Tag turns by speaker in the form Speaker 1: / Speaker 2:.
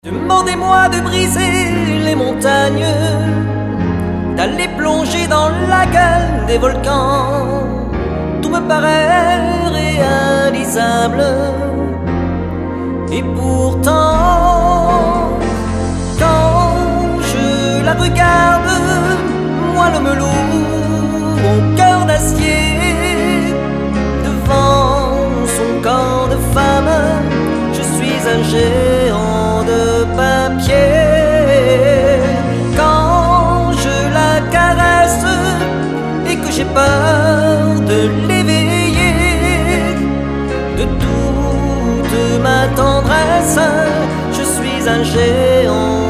Speaker 1: Demandez-moi de briser les montagnes, d'aller plonger dans la gueule des volcans. Tout me paraît réalisable. Et pourtant, quand je la regarde, moi l'homme lourd, au cœur d'acier, devant son corps de femme, je suis un géant de papier. Quand je la caresse et que j'ai peur de l'éveiller, de toute ma tendresse, je suis un géant